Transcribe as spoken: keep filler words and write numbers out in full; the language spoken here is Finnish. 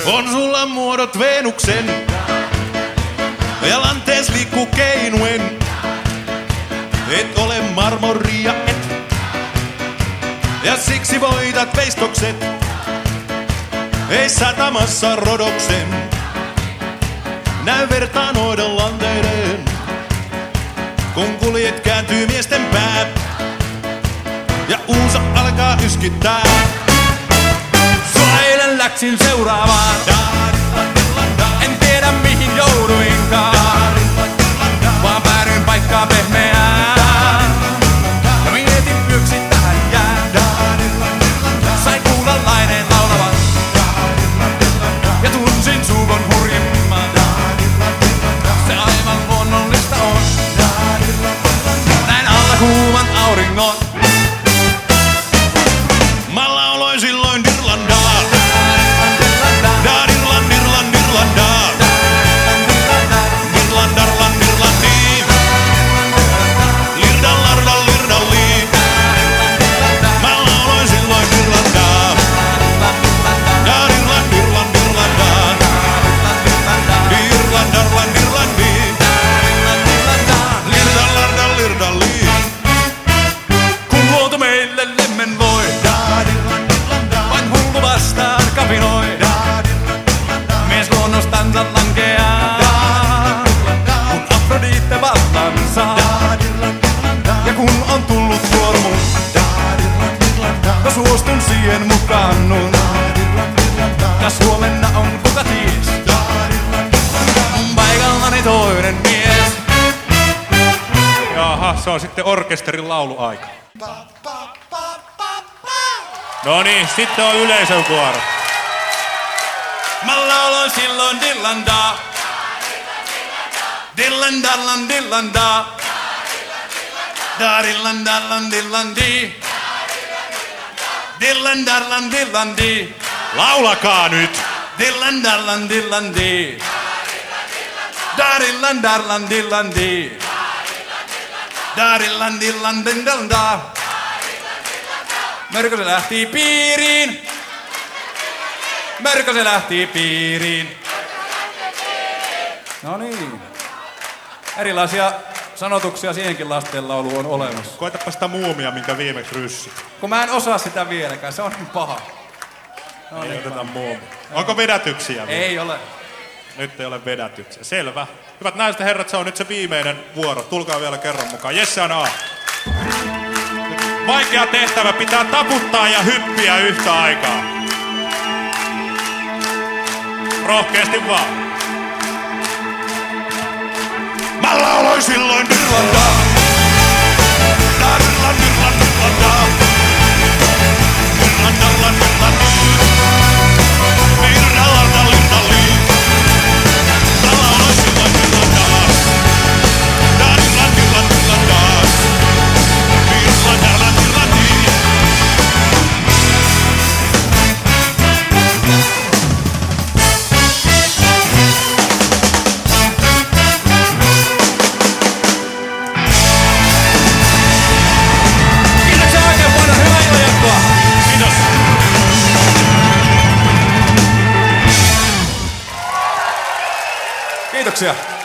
On sulla muodot Venuksen ja lantees liikkuu keinuen. Et ole marmoria, et. Ja siksi voitat veistokset. Ei satamassa rodoksen. Näy vertaa noiden lanteiden. Kun kuljet kääntyy miesten pää. Ja uusa alkaa yskittää. Sua eilen läksin seuraavaan. En tiedä mihin jouduinkaan. Vaan päädyin paikkaa pehmeään. Ja mietin yksi tähän jää. Sain kuulla laineen laulavan. Ja tunsin suukon hurjimman. Se aivan luonnollista on. Näin alla kuuman auringon. Mä lauloin silloin Dirlandaa. Dirland, Dirland, Dirlandaa. Dirlandarlan, Dirlandi. Lirdallarda, Lirdalli. Mä lauloin silloin Dirlandaa. Dirland, Dirland, Dirlandaa. Dirlandarlan, Dirlandi. Lirdallarda, Lirdalli. Kun luonto meille lemmen loi. Vain hullu vastaan kapinoi. Mies luonnostansa lankeaa. Kun Afrodite vallan saa. Ja kun on tullut vuoro mun. Mä suostun siihen mukaannun. Ja huomenna on kuka ties. Mun paikallani toinen mies. Jaha, se on sitten orkesterin lauluaika. No niin, sitten on yleisön vuoro. Mä lauloin silloin Dirlandaa. Dirlandallan Dirlandaa. Dirlandallan Dirlandi. Dirlandallan Dirlandi. Laulakaa nyt! Dirlandallan Dirlandi. Dirlandallan Dirlandi. Dirlandillan Dirlanda. Mörkö se lähti piiriin. Mörkö se lähti piiriin. No niin. Erilaisia sanotuksia siihenkin lastenlaulu on olemassa. Koetapa sitä muumia, minkä viimeksi ryssi. Kun mä en osaa sitä vieläkään, se on niin paha. No Ei niin, oteta muumia. Onko vedätyksiä vielä? ei ole. Nyt ei ole vedätyksiä. Selvä. Hyvät naiset ja herrat, se on nyt se viimeinen vuoro. Tulkaa vielä kerran mukaan. Jesse on A. Vaikea tehtävä, pitää taputtaa ja hyppiä yhtä aikaa. Rohkeasti vaan. Mä lauloin silloin Dirlandaa. Dirland, Dirland, Dirlandaa. Dirlandarlan, Dirlandi. Dirlandarlan, Dirlandi. Mä lauloin silloin Dirlandaa. Dirland, Dirland, Dirlandaa. Dirlandarlan, Dirlandi. Kiitoksia oikein paljon, hyvää illanjatkoa. Kiitos. Kiitoksia.